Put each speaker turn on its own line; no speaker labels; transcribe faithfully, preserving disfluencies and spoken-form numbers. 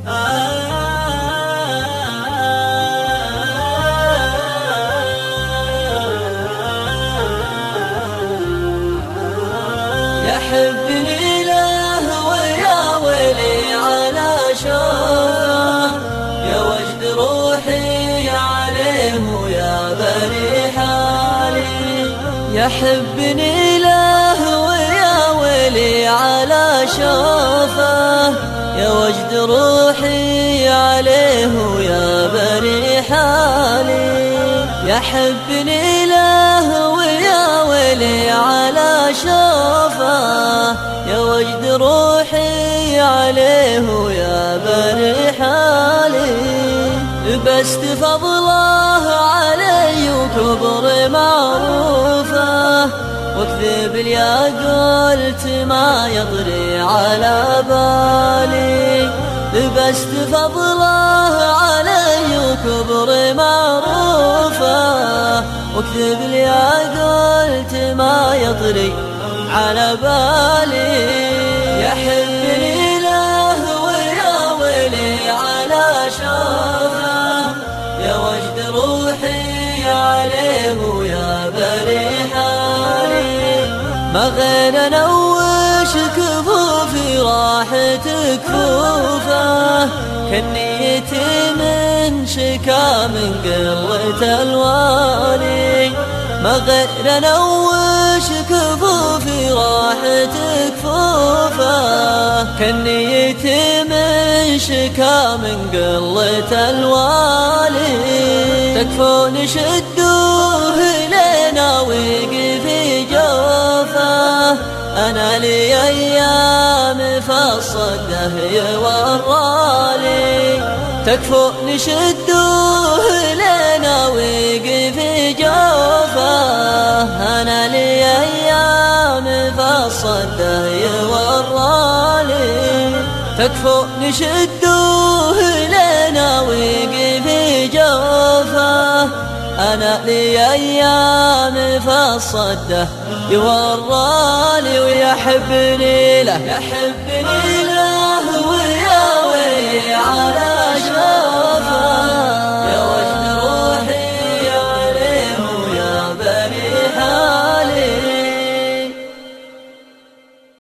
يحبني له ويا ويلي على شوفه، يا وجد روحي عليه ويا بري حالي. يحبني له ويا ويلي على شوفه، يا وجد روحي عليه ويا بري حالي. يحبني له ويا ويلي على شوفه، يا وجد روحي عليه ويا بري حالي. بس فضله علي وكبر معروفه، واكذب اليا قلت ما يطري على بالي. بس فضله علي وكبر معروفه، واكذب اليا قلت ما يطري على بالي. يحبني له ويا ويلي على شوفه، يا وجد روحي عليه ويا بري حالي. ما غير نوش كفوفي راحت كفوفه، كنيتي من شكا من قلة الوالي. ما غير نوش كفوفي راحت كفوفه، كنيتي من شكا من قلة الوالي. تكفون شدوه لنا ويقفي جوفه، أنا لي أيام فالصده يورالي. تكفون شدوه لنا ويقفي جوفه، أنا لي أيام فالصده يورالي. تكفون شدوه لنا ويقفي جوفه، أنا لي أيام فالصده يورالي. ويحبني له يحبني